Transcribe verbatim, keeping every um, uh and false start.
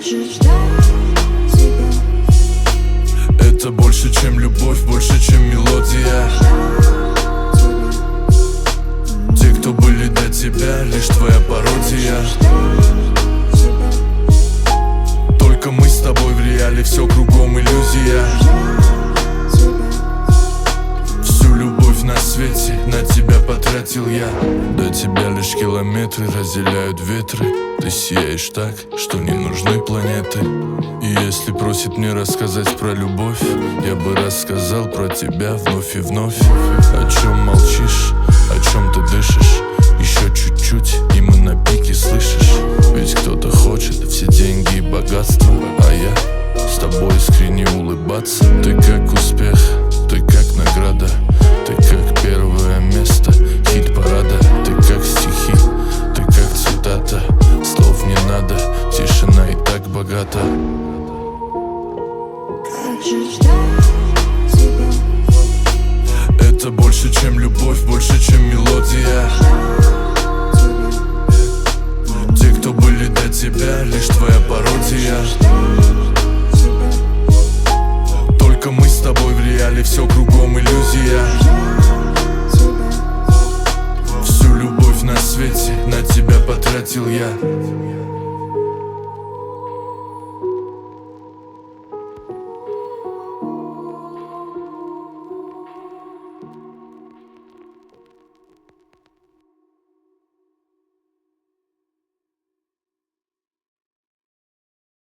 Это больше, чем любовь, больше, чем мелодия. Те, кто были до тебя, лишь твоя пародия. Только мы с тобой в реале, все кругом иллюзия. Всю любовь на свете на тебя потратил я. До тебя лишь километры разделяют ветры. Ты сияешь так, что не нужны планеты. И если просит мне рассказать про любовь, я бы рассказал про тебя вновь и вновь. О чем молчишь, о чем ты дышишь? Еще чуть-чуть, и мы на пике, слышишь? Ведь кто-то хочет все деньги и богатство, а я с тобой искренне улыбаться. Ты как успех, ты как награда, ты как первое место хит-парада. Ты как стихи, ты как цитата. Слов не надо, тишина и так богата. Это больше, чем любовь, больше, чем мелодия. Те, кто были до тебя, лишь твоя пародия. Только мы с тобой в реале, все кругом иллюзия. Всю любовь на свете на тебя потратил я.